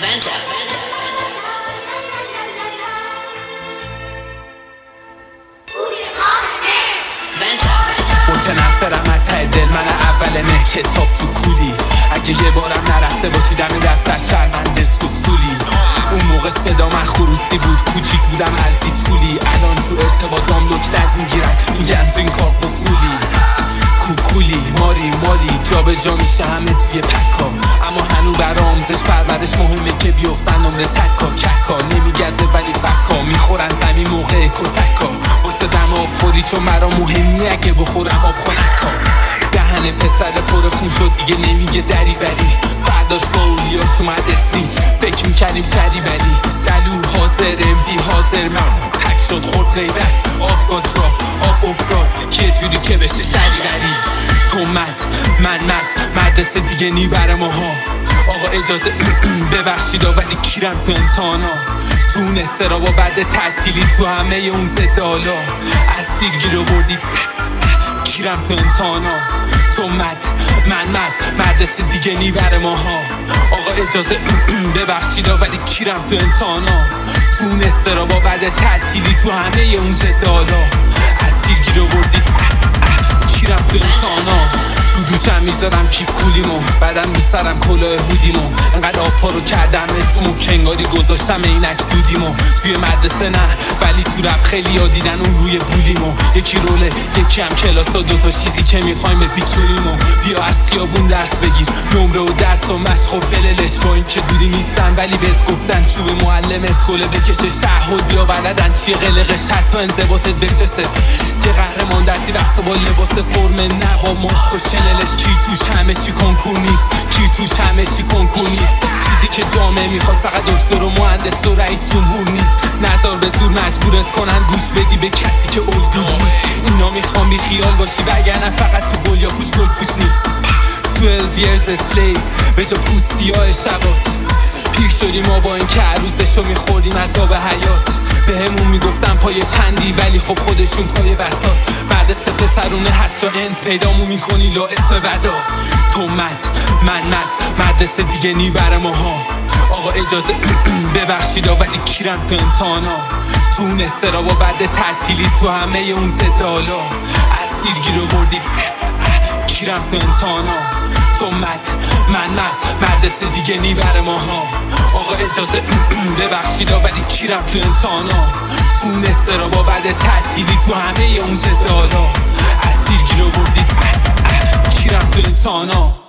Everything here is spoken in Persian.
متنفرم از ته دل، من اول کتاب تو کولی. اگه یه بارم نرفته باشی دم دفتر شرمنده سوسولی. اون موقع صدا من خروسی بود، کوچیک بودم ارزی طولی. الان تو ارتباطام لکنت میگیرن، میگن تو این کار قفولی. کوکولی ماری جا به جا میشه همه توی پکا. اما هنو برای آموزش پرورش مهمه که بیفتن نمره تکا. ککا نمیگزه ولی فکا، میخورن زمین موقع کتکا. واسه دم آب خوری چون مرا مهمی، اگه بخورم آب خونکا. دهن پسر پر خون شد دیگه نمیگه دری بری. فرداش با اولیاش اومد استیج، فکر میکردیم سری بری. دلو حاضر بی حاضر من تک شد خورد غیبت. آب گاد راپ آب افتاد که جوری که بشه شریری. تو من مدرسه دیگه نی بر ماها. آقا اجازه ببخشید ولی کیرم تو امتحانا. تو اون استرابا بعد تعطیلی تو همه اون زدالا. از سیر گیر آوردید کیرم تو امتحانا. تو من مدرسه دیگه نی بر ماها. آقا اجازه ببخشید ولی کیرم تو امتحانا. تو اون استرابا بعد تعطیلی تو همه اون زدالا. از سیر گیر آوردید کیرم تو امتحانا. رو دوشم میذارم کیف کولیمو، بعدم رو سرم کلاه هودیمو. انقدر آبا رو کردم اسمو کنگاری گذاشتم اینک دودیمو. توی مدرسه نه ولی تو رپ خیلی ها دیدن اون روی بولیمو. یکی روله یکی هم کلاسا، دوتا چیزی که میخوایم به پیچونیمو. بیا از خیابون درس بگیر، نمره و درس و مشق و بللش. با این که دوری نیستن ولی بهت گفتن چوب معلمت کله بکشش. تعهدی ها بلدن چیه قلقش، حتی انضباطت بشه صفر. یه قهرمان دستی وقتا با لباس فرم نه با ماسک و شللش. کی توش همه چی کنکور نیست، کی توش همه چی کنکور نیست. چیزی که جامعه میخواد فقط دکتر و مهندس و رئیس جمهور نیست. نظر به زور مجبورت کنن گوش بدی به کسی که الگو نیست. اینا میخوام بی خیال باشی وگرنه فقط تو گل یا پوچ گل پوچ نیست. 12 years a slave به جا پوست سیاه شبات. پیر شدیم ما با این که عروسشو میخوردیم از آب حیات. به همون میگفتن پای چندی ولی خب خودشون پای بسات. مدرسه پسرونه هست یا انس پیدامو میکنی لا اسم بدا. تو من مدرسه دیگه نی بر ماها. آقا اجازه ببخشید ولی کیرم تو امتحانا. تو اون استرابا بعد تعطیلی تو همه اون زدالا. از سیر گیر آوردید کیرم تو امتحانا. تو من مدرسه دیگه نی بر ماها. آقا اجازه ببخشید ولی کیرم تو امتحانا. تو اون استرابا بعد تعطیلی تو همه اون زدالا. از سیر گیر آوردید کیرم تو امتحانا.